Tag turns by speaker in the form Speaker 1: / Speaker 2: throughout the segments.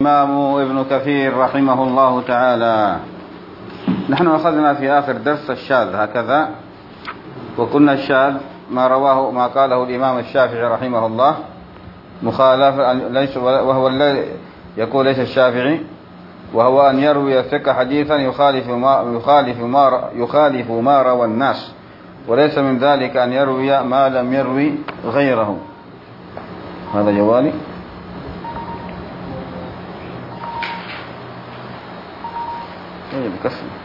Speaker 1: الإمام ابن كثير رحمه الله تعالى. نحن أخذنا في آخر درس الشاذ هكذا، وقلنا الشاذ ما قاله الإمام الشافعي رحمه الله مخالفة، وهو الذي يقول ليس الشافعي، وهو أن يروي الثقة حديثا يخالف ما روى الناس، وليس من ذلك أن يروي ما لم يروي غيره. هذا جوالي. بكفي.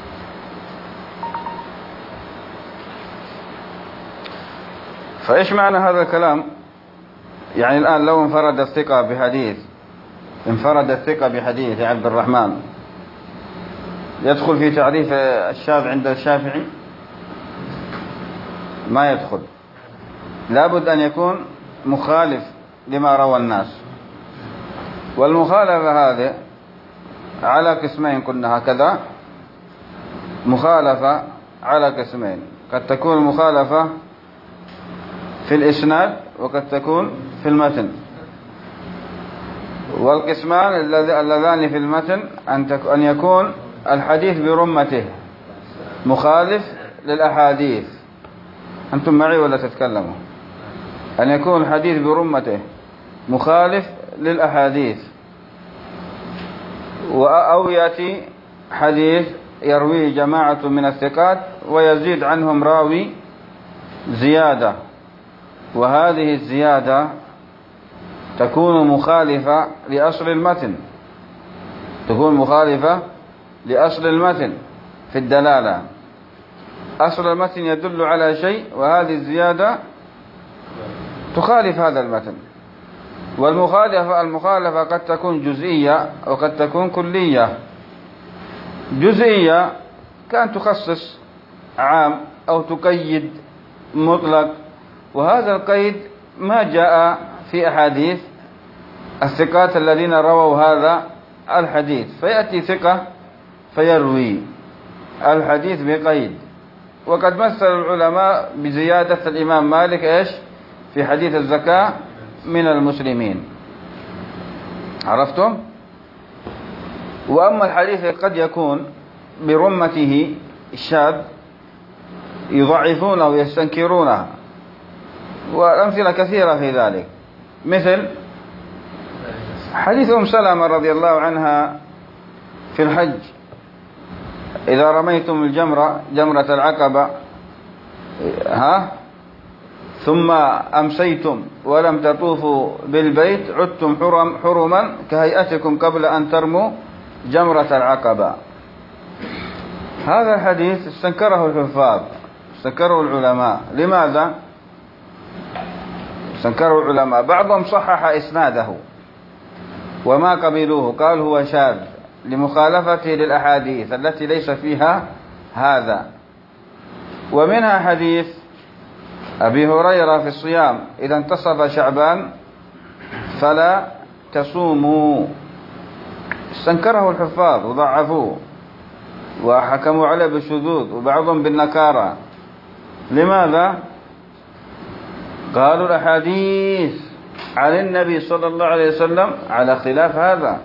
Speaker 1: فإيش معنى هذا الكلام؟ يعني الآن لو انفرد الثقة بحديث عبد الرحمن، يدخل في تعريف الشاذ عند الشافعي؟ ما يدخل. لابد أن يكون مخالف لما روى الناس، والمخالفة هذه على قسمين، قلنا هكذا، مخالفة على قسمين، قد تكون مخالفة في الإسناد وقد تكون في المتن. والقسمان اللذان في المتن أن يكون الحديث برمته مخالف للأحاديث. أنتم معي ولا تتكلموا؟ أن يكون الحديث برمته مخالف للأحاديث، أو يأتي حديث يرويه جماعة من الثقات ويزيد عنهم راوي زيادة، وهذه الزيادة تكون مخالفة لأصل المتن، لأصل المتن في الدلالة. أصل المتن يدل على شيء، وهذه الزيادة تخالف هذا المتن. والمخالفة قد تكون جزئية وقد تكون كلية. جزئية كان تخصص عام أو تقيد مطلق، وهذا القيد ما جاء في أحاديث الثقات الذين رووا هذا الحديث، فيأتي ثقة فيروي الحديث بقيد. وقد مثل العلماء بزيادة الإمام مالك إيش في حديث الزكاة من المسلمين، عرفتم؟ وأما الحديث قد يكون برمته الشاذ يضعفونه ويستنكرونه، والأمثلة كثيرة في ذلك، مثل حديث سلمة رضي الله عنها في الحج: إذا رميتم جمرة العقبة ثم أمسيتم ولم تطوفوا بالبيت عدتم حرما كهيئتكم قبل أن ترموا جمرة العقبة. هذا الحديث استنكره الحفاظ، استنكره العلماء. لماذا استنكره العلماء؟ بعضهم صحح إسناده وما قبلوه، قال هو شاذ لمخالفته للأحاديث التي ليس فيها هذا. ومنها حديث أبي هريرة في الصيام: إذا انتصف شعبان فلا تصوموا. استنكره الحفاظ وضعفوه وحكموا عليه بالشذوذ وبعضهم بالنكارة. لماذا؟ قالوا الأحاديث عن النبي صلى الله عليه وسلم على خلاف هذا.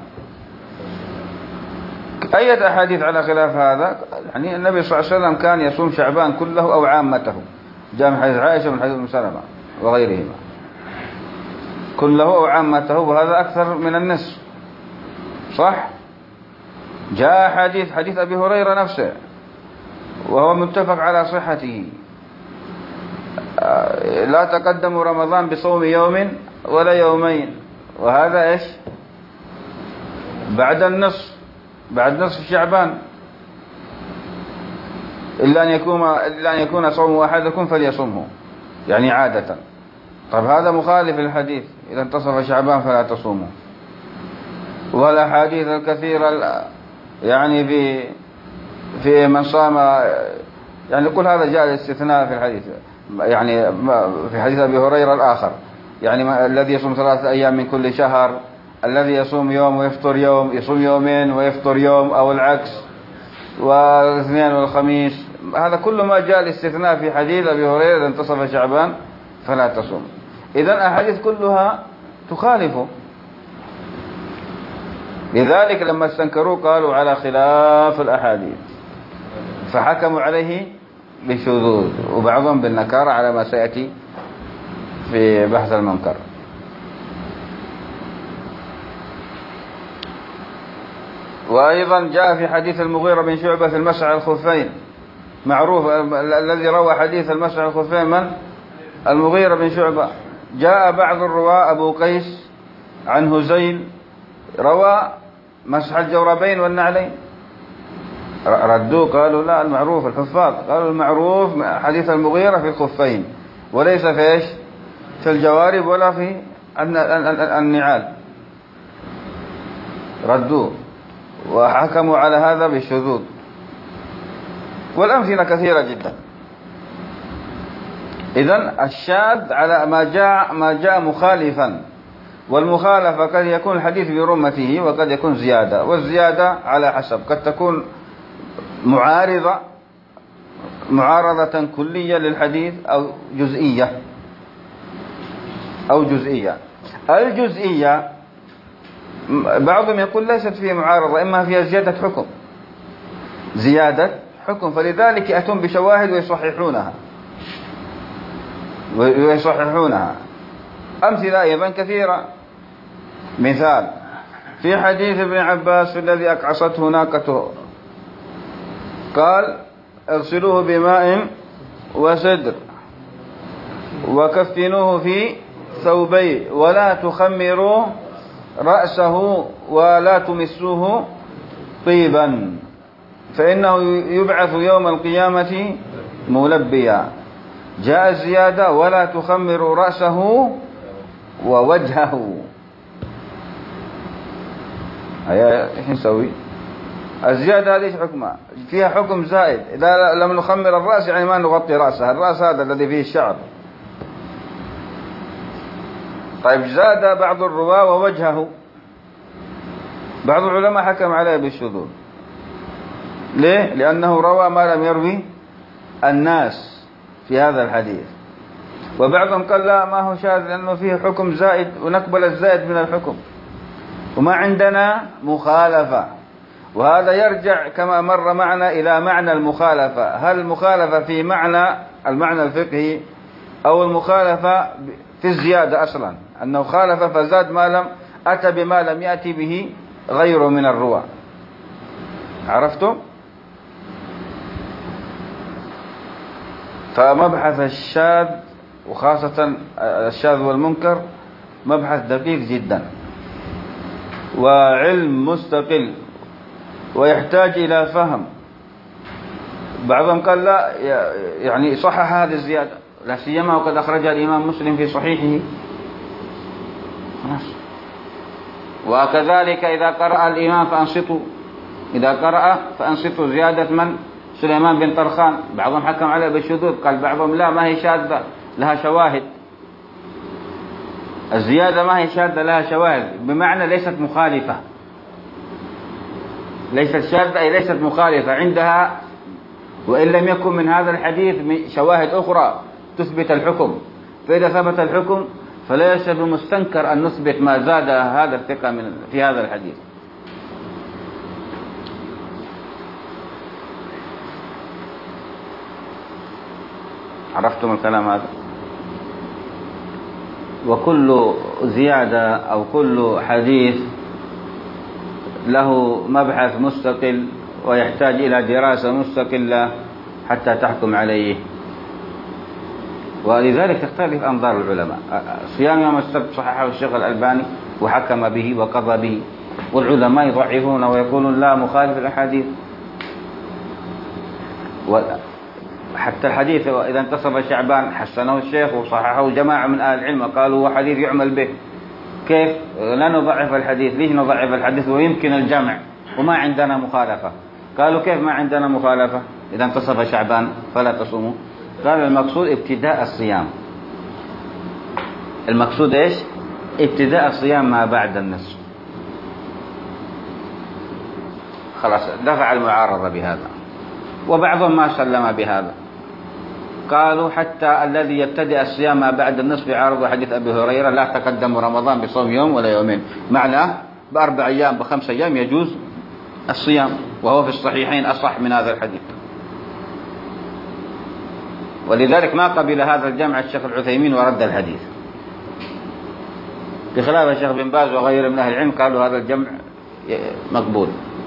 Speaker 1: أي أحاديث على خلاف هذا؟ يعني النبي صلى الله عليه وسلم كان يصوم شعبان كله أو عامته، جاء من حديث عائشة ومن حديث أم سلمة وغيرهما، كله أو عامته، وهذا أكثر من النصف، صح؟ جاء حديث أبي هريرة نفسه وهو متفق على صحته: لا تقدموا رمضان بصوم يوم ولا يومين، وهذا إيش؟ بعد نصف شعبان، إلا أن يكون صوم أحدكم فليصمه، يعني عادة. طب هذا مخالف للحديث: إذا انتصف شعبان فلا تصوموا. والأحاديث الكثيرة يعني في من صام، يعني كل هذا جاء الاستثناء في الحديث، يعني في حديث أبي هريرة الآخر، يعني الذي يصوم 3 أيام من كل شهر، الذي يصوم يوم ويفطر يوم، يصوم يومين ويفطر يوم، أو العكس، والاثنين والخميس. هذا كل ما جاء الاستثناء في حديث أبي هريرة: إذا انتصف شعبان فلا تصوم. إذن أحاديث كلها تخالف. لذلك لما استنكروا قالوا على خلاف الأحاديث، فحكموا عليه بالشذوذ، وبعضهم بالنكارة على ما سيأتي في بحث المنكر. وأيضا جاء في حديث المغيرة بن شعبة في المسح على الخفين، معروف الذي روى حديث المسح على الخفين من؟ المغيرة بن شعبة. جاء بعض الرواة أبو قيس عن هزيل روى مسح الجوربين والنعلين، ردوا قالوا لا، المعروف الحفاظ قالوا المعروف حديث المغيرة في الخفين وليس في ايش؟ في الجوارب ولا في النعال، ردوا وحكموا على هذا بالشذوذ. والأمثلة كثيرة جدا. إذن الشاذ على ما جاء مخالفا، والمخالفة قد يكون الحديث برمته وقد يكون زيادة، والزيادة على حسب، قد تكون معارضة كلية للحديث أو جزئية. الجزئية بعضهم يقول ليست فيه معارضة، إما فيها زيادة حكم، فلذلك يأتون بشواهد ويصححونها. أمثلة أيضا كثيرة. مثال في حديث ابن عباس الذي أقعصته ناقته، قال اغسلوه بماء وسدر وكفنوه في ثوبين ولا تخمروا رأسه ولا تمسوه طيبا فإنه يبعث يوم القيامة ملبيا. جاء الزيادة ولا تخمروا رأسه ووجهه. ايش نسوي؟ الزيادة هذه حكمها فيها حكم زائد، إذا لم نخمر الرأس يعني ما نغطي رأسه، الرأس هذا الذي فيه الشعر. طيب زاد بعض الرواة ووجهه، بعض العلماء حكم عليه بالشذوذ. ليه؟ لأنه روى ما لم يروي الناس في هذا الحديث. وبعضهم قال لا، ما هو شاذ لأنه فيه حكم زائد ونقبل الزائد من الحكم، وما عندنا مخالفة. وهذا يرجع كما مر معنا إلى معنى المخالفة، هل المخالفة في المعنى الفقهي أو المخالفة في الزيادة أصلا، أنه خالف فزاد أتى بما لم يأتي به غيره من الرواة. عرفتم؟ فمبحث الشاذ وخاصة الشاذ والمنكر مبحث دقيق جدا وعلم مستقل ويحتاج إلى فهم. بعضهم قال لا، يعني صحح هذه الزيادة، لا سيما وقد أخرجها الإمام مسلم في صحيحه. وكذلك إذا قرأ الإمام فأنصتوا زيادة من؟ سليمان بن طرخان. بعضهم حكم عليه بالشذوذ، قال بعضهم لا، ما هي شاذة لها شواهد. الزيادة ما هي شاذة لها شواهد، بمعنى ليست مخالفة، ليست شاذة أي ليست مخالفة عندها، وإن لم يكن من هذا الحديث شواهد أخرى تثبت الحكم. فإذا ثبت الحكم فليس بمستنكر أن نثبت ما زاد هذا الثقة في هذا الحديث. عرفتم الكلام هذا؟ وكل زيادة أو كل حديث له مبحث مستقل ويحتاج إلى دراسة مستقلة حتى تحكم عليه. ولذلك تختلف أنظار العلماء. صيام يوم السبت صححه الشيخ الألباني وحكم به وقضى به، والعلماء يضعفون ويقولون لا، مخالف الأحاديث. حتى الحديث إذا انتصف شعبان حسنه الشيخ وصححه جماعة من أهل العلم، قالوا هو حديث يعمل به. كيف لا نضعف الحديث؟ ليش نضعف الحديث ويمكن الجمع وما عندنا مخالفة؟ قالوا كيف ما عندنا مخالفة إذا انتصف شعبان فلا تصوموا؟ قال المقصود ابتداء الصيام. المقصود إيش؟ ابتداء الصيام ما بعد النصف. خلاص دفع المعارضة بهذا. وبعضهم ما سلم بهذا، قالوا حتى الذي يبتدئ الصيام ما بعد النصف عارض حديث أبي هريرة لا تقدم رمضان بصوم يوم ولا يومين، ب4 أيام ب5 أيام يجوز الصيام، وهو في الصحيحين أصح من هذا الحديث. ولذلك ما قبل هذا الجمع الشيخ العثيمين ورد الحديث، بخلاف الشيخ بن باز وغيره من أهل العلم قالوا هذا الجمع مقبول.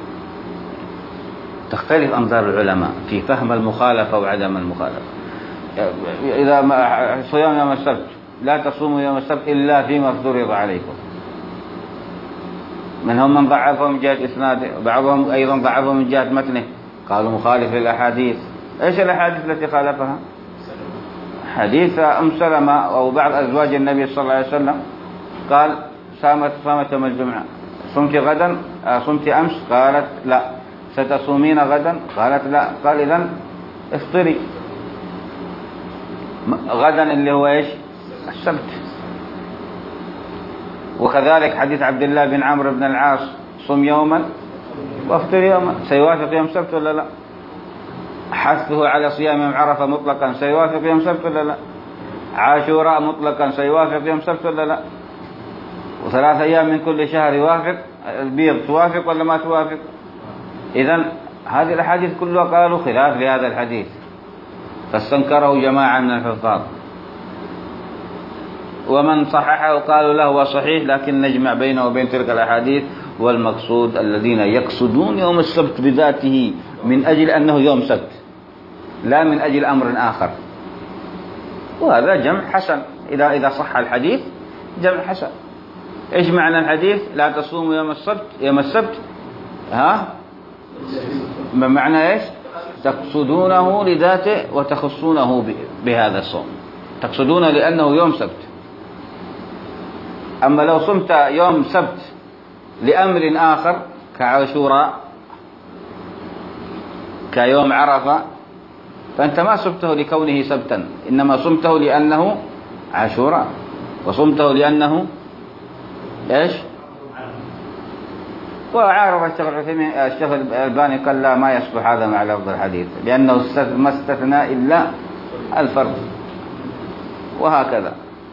Speaker 1: تختلف أنظار العلماء في فهم المخالفة وعدم المخالفة. إذا صيام يوم السبت، لا تصوموا يوم السبت إلا فيما افترض عليكم. منهم من ضعفه من جهة إسناده، وبعضهم أيضا ضعفه من جهة متنه، قالوا مخالف للأحاديث. إيش الأحاديث التي خالفها؟ حديث أم سلمة أو بعض أزواج النبي صلى الله عليه وسلم، قال صامت يوم الجمعة، صمت غدا صمت أمس؟ قالت لا. ستصومين غدا؟ قالت لا. قال إذن افطري غدا اللي هو إيش؟ السبت. وكذلك حديث عبد الله بن عمرو بن العاص، صم يوما وافطر يوما، سيوافق يوم سبت ولا لا؟ حثه على صيام يوم عرفة مطلقا، سيوافق يوم سبت ولا لا؟ عاشوراء مطلقا، سيوافق يوم سبت ولا لا؟ و3 أيام من كل شهر يوافق، البيض توافق ولا ما توافق؟ إذن هذه الأحاديث كلها قالوا خلاف لهذا الحديث، فاستنكره جماعة من الحفاظ، ومن صححه قالوا له هو صحيح، لكن نجمع بينه وبين تلك الأحاديث، والمقصود الذين يقصدون يوم السبت بذاته من أجل أنه يوم سبت، لا من أجل أمر آخر. وهذا جمع حسن، إذا صح الحديث جمع حسن. إيش معنى الحديث؟ لا تصوموا يوم السبت معنى إيش؟ تقصدونه لذاته وتخصونه بهذا الصوم، تقصدونه لأنه يوم سبت. أما لو صمت يوم سبت لأمر آخر كعاشوراء كيوم عرفة، فأنت ما صمته لكونه سبتا، إنما صمته لأنه عاشوراء، وصمته لأنه إيش؟ وعارض الشيخ الألباني قال لا، ما يصلح هذا مع لفظ الحديث، لأنه ما استثنى إلا الفرد، وهكذا.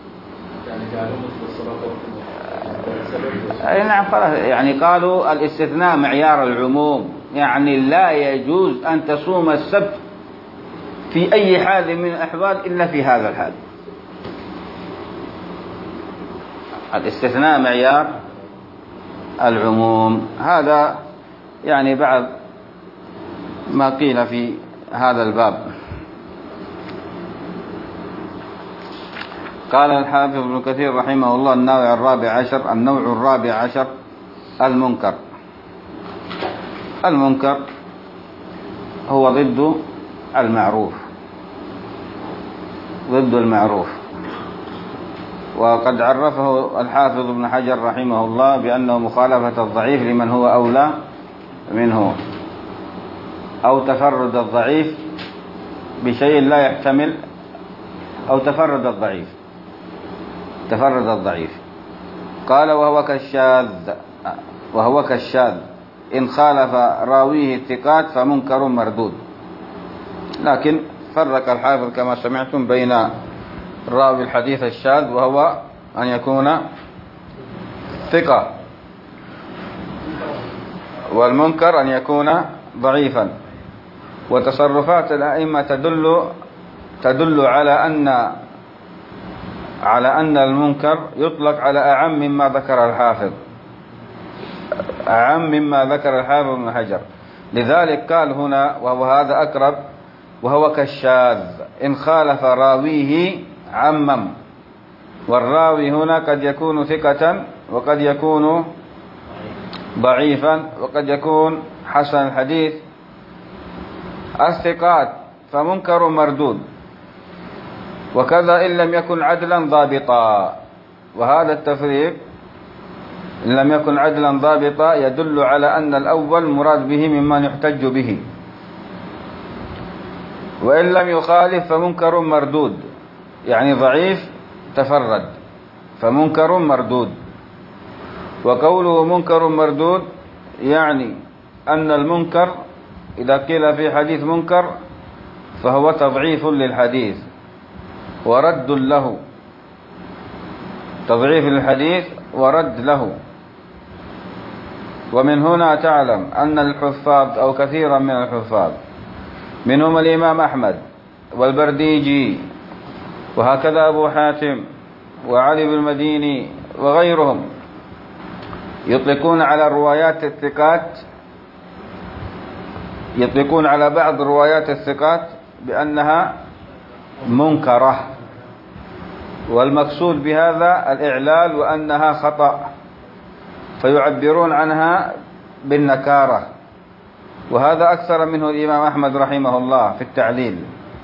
Speaker 1: أي نعم، يعني قالوا الاستثناء معيار العموم، يعني لا يجوز أن تصوم السبت في أي حال من الأحوال إلا في هذا الحال. الاستثناء معيار العموم. هذا يعني بعض ما قيل في هذا الباب. قال الحافظ ابن كثير رحمه الله: النوع الرابع عشر المنكر. المنكر هو ضد المعروف، وقد عرفه الحافظ ابن حجر رحمه الله بأنه مخالفة الضعيف لمن هو أولى منه، أو تفرد الضعيف بشيء لا يحتمل، أو تفرد الضعيف. قال: وهو كالشاذ إن خالف راويه الثقات فمنكر مردود. لكن فرق الحافظ كما سمعتم بين راوي الحديث الشاذ وهو أن يكون ثقة، والمنكر أن يكون ضعيفا. وتصرفات الأئمة تدل على أن المنكر يطلق على أعم مما ذكر الحافظ ابن حجر. لذلك قال هنا: وهذا أقرب، وهو كالشاذ إن خالف راويه عمم. والراوي هنا قد يكون ثقة، وقد يكون ضعيفا، وقد يكون حسن الحديث. الثقات فمنكر مردود، وكذا إن لم يكن عدلا ضابطا. وهذا التفريق إن لم يكن عدلا ضابطا يدل على أن الأول مراد به ممن يحتج به، وإن لم يخالف فمنكر مردود، يعني ضعيف تفرد فمنكر مردود. وقوله منكر مردود يعني أن المنكر إذا قيل في حديث منكر فهو تضعيف للحديث ورد له، تضعيف للحديث ورد له. ومن هنا تعلم أن الحفاظ أو كثيرا من الحفاظ منهم الإمام أحمد والبرديجي وهكذا أبو حاتم وعلي بن المديني وغيرهم يطلقون على روايات الثقات، يطلقون على بعض روايات الثقات بأنها منكرة، والمقصود بهذا الإعلال وأنها خطأ، فيعبرون عنها بالنكارة. وهذا أكثر منه الإمام أحمد رحمه الله في التعليل،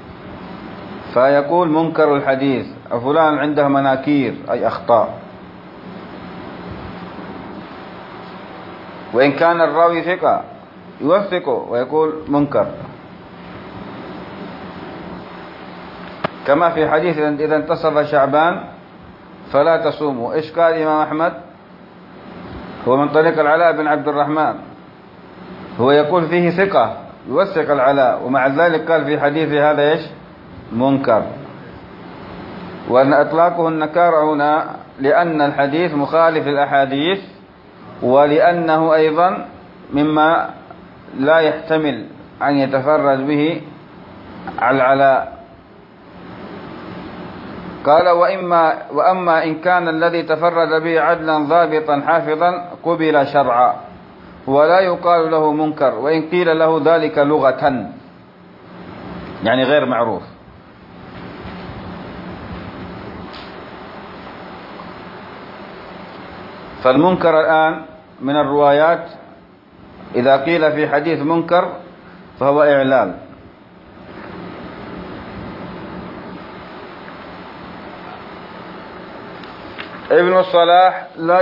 Speaker 1: فيقول منكر الحديث فلان عنده مناكير أي أخطاء، وإن كان الراوي ثقة يوثقه ويقول منكر. كما في حديث إذا انتصف شعبان فلا تصوموا. إيش قال الإمام أحمد؟ هو من طريق العلاء بن عبد الرحمن، هو يقول فيه ثقة يوثق العلاء، ومع ذلك قال في حديثه هذا إيش؟ منكر. وأن إطلاقه النكارة هنا لأن الحديث مخالف الأحاديث، ولأنه أيضا مما لا يحتمل أن يتفرد به العلاء. قال وأما إن كان الذي تفرد به عدلا ضابطا حافظا قبل شرعا، ولا يقال له منكر، وإن قيل له ذلك لغة يعني غير معروف. فالمنكر الآن من الروايات إذا قيل في حديث منكر فهو إعلال. ابن الصلاح لا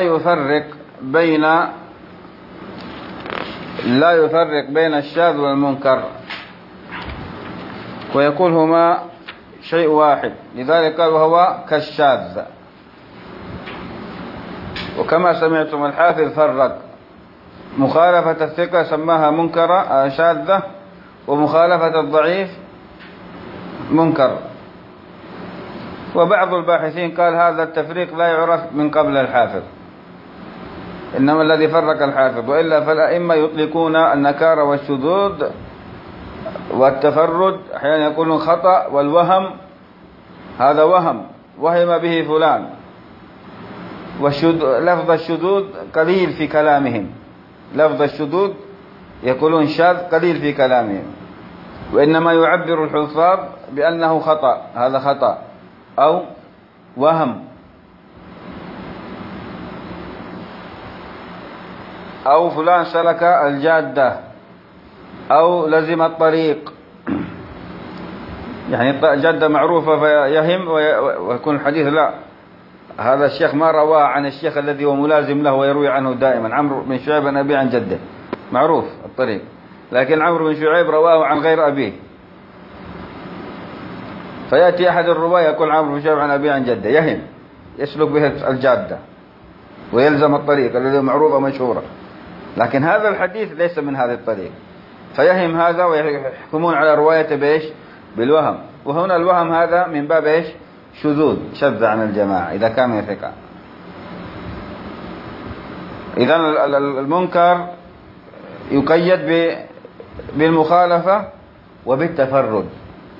Speaker 1: يفرق بين الشاذ والمنكر، ويقول هما شيء واحد، لذلك قال وهو كالشاذ. وكما سمعتم الحافظ فرق مخالفة الثقة سماها منكرة شاذة، ومخالفة الضعيف منكر. وبعض الباحثين قال هذا التفريق لا يعرف من قبل الحافظ، إنما الذي فرق الحافظ، وإلا فالأئمة يطلقون النكارة والشذوذ والتفرد، أحيانا يقولون خطأ والوهم، هذا وهم به فلان. لفظ الشذوذ قليل في كلامهم، لفظ الشذوذ يقولون شاذ قليل في كلامهم، وإنما يعبر الحفاظ بأنه خطأ، هذا خطأ أو وهم أو فلان سلك الجادة أو لزم الطريق، يعني جادة معروفة فيهم ويكون الحديث لا، هذا الشيخ ما رواه عن الشيخ الذي هو ملازم له ويروي عنه دائما، عمرو بن شعيب عن أبيه عن جده، معروف الطريق، لكن عمرو بن شعيب رواه عن غير أبيه، فيأتي أحد الرواة يقول عمرو بن شعيب عن أبيه عن جده، يهم يسلك به الجادة ويلزم الطريق الذي معروفة مشهورة، لكن هذا الحديث ليس من هذا الطريق، فيهم هذا ويحكمون على روايته بإيش؟ بالوهم. وهنا الوهم هذا من باب إيش؟ شذوذ، شذ عن الجماعة إذا كان من ثقة. إذن المنكر يقيد بالمخالفة وبالتفرد.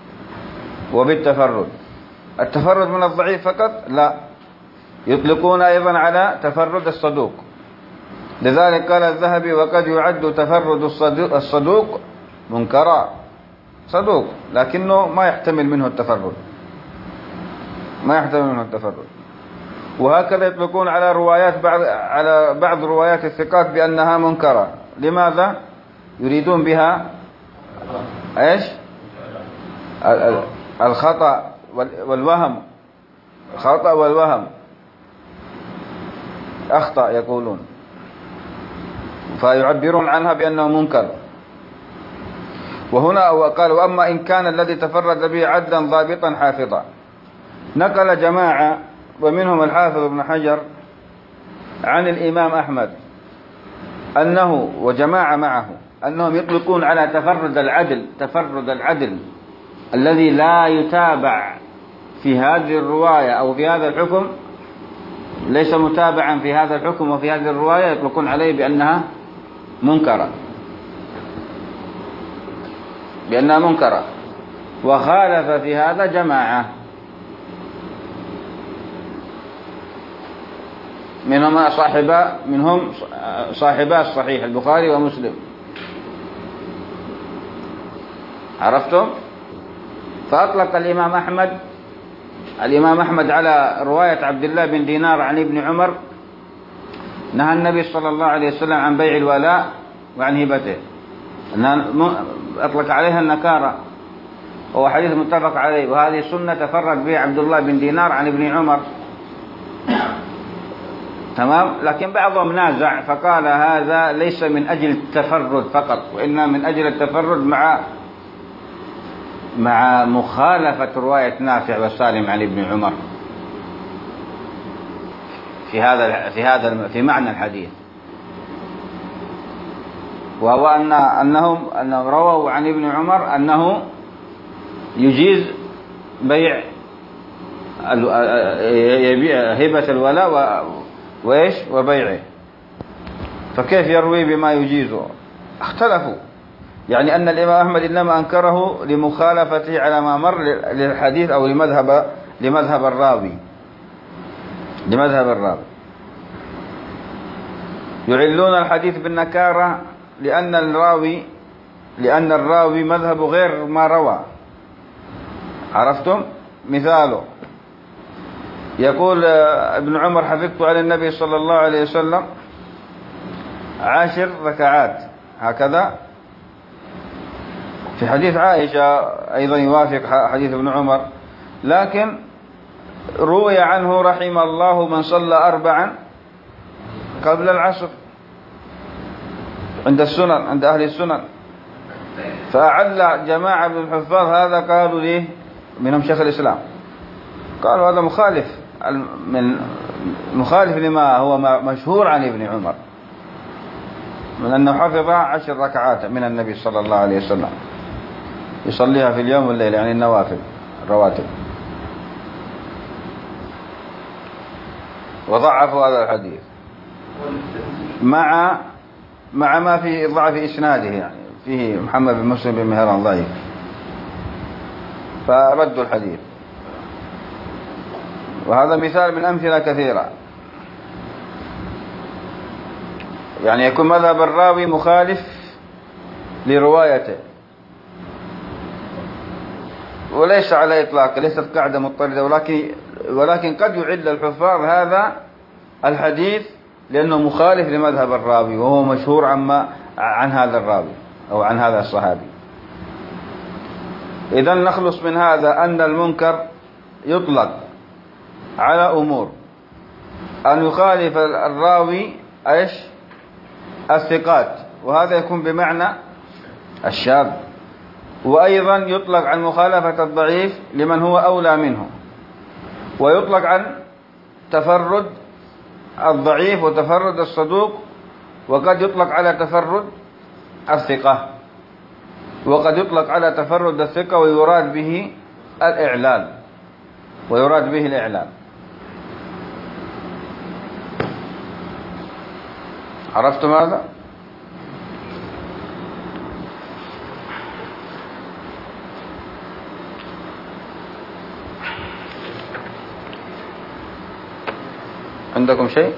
Speaker 1: التفرد من الضعيف فقط لا، يطلقون أيضا على تفرد الصدوق، لذلك قال الذهبي وقد يعد تفرد الصدوق منكرا، صدوق لكنه ما يحتمل منه التفرد، وهكذا يطلقون على على بعض روايات الثقات بأنها منكرة. لماذا؟ يريدون بها ايش؟ الخطأ والوهم، خطأ والوهم، أخطأ يقولون، فيعبرون عنها بأنه منكر. وهنا قال وأما إن كان الذي تفرد به عدلا ضابطا حافظا. نقل جماعة ومنهم الحافظ ابن حجر عن الإمام أحمد أنه وجماعة معه أنهم يطلقون على تفرد العدل الذي لا يتابع في هذه الرواية أو في هذا الحكم، ليس متابعا في هذا الحكم وفي هذه الرواية، يطلقون عليه بأنها منكرة، بأنها منكرة. وخالف في هذا جماعة منهم صاحبا الصحيح البخاري ومسلم. عرفتم؟ فأطلق الإمام أحمد على رواية عبد الله بن دينار عن ابن عمر نهى النبي صلى الله عليه وسلم عن بيع الولاء وعن هبته، أطلق عليها النكارة، وهو حديث متفق عليه، وهذه سنة تفرد به عبد الله بن دينار عن ابن عمر. تمام. لكن بعضهم نازع فقال هذا ليس من أجل التفرد فقط، وإنما من أجل التفرد مع مخالفة رواية نافع وسالم عن ابن عمر في معنى الحديث، وهو أنهم رووا عن ابن عمر أنه يجيز بيع هبة الولاء وبيعه، فكيف يروي بما يجيزه؟ اختلفوا، يعني أن الإمام أحمد إنما أنكره لمخالفته على ما مر للحديث أو لمذهب الراوي. يعلون الحديث بالنكارة لأن الراوي مذهب غير ما روى. عرفتم؟ مثاله يقول ابن عمر حفظت عن النبي صلى الله عليه وسلم 10 ركعات هكذا، في حديث عائشة أيضا يوافق حديث ابن عمر، لكن روي عنه رحم الله من صلى 4 قبل العصر عند أهل السنن. فأعل جماعة من الحفاظ هذا، قالوا ليه منهم شيخ الإسلام، قالوا هذا مخالف لما هو مشهور عن ابن عمر من أنه حفظ 10 ركعات من النبي صلى الله عليه وسلم يصليها في اليوم والليل، يعني النوافل الرواتب. وضعفوا هذا الحديث مع ما فيه ضعف إسناده، يعني فيه محمد بن مسلم بن مهران ضعيف، فردوا الحديث. وهذا مثال من أمثلة كثيرة، يعني يكون مذهب الراوي مخالف لروايته، وليس على إطلاق، ليست قاعدة مضطردة، ولكن قد يعل الحفاظ هذا الحديث لأنه مخالف لمذهب الراوي، وهو مشهور عن هذا الراوي أو عن هذا الصحابي. إذن نخلص من هذا أن المنكر يطلق على أمور: أن يخالف الراوي الثقات، وهذا يكون بمعنى الشاذ، وأيضا يطلق عن مخالفة الضعيف لمن هو أولى منه، ويطلق عن تفرد الضعيف وتفرد الصدوق، وقد يطلق على تفرد الثقة، وقد يطلق على تفرد الثقة ويراد به الإعلال. عرفتم هذا؟ عندكم شيء؟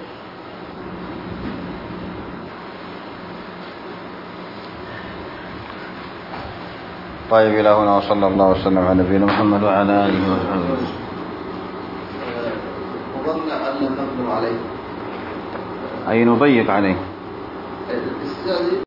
Speaker 1: طيب، إلى هنا، وصلى الله وسلم على نبينا محمد وعلى آله وصحبه.
Speaker 2: وظن أن نقدر عليه،
Speaker 1: أي نضيق عليه.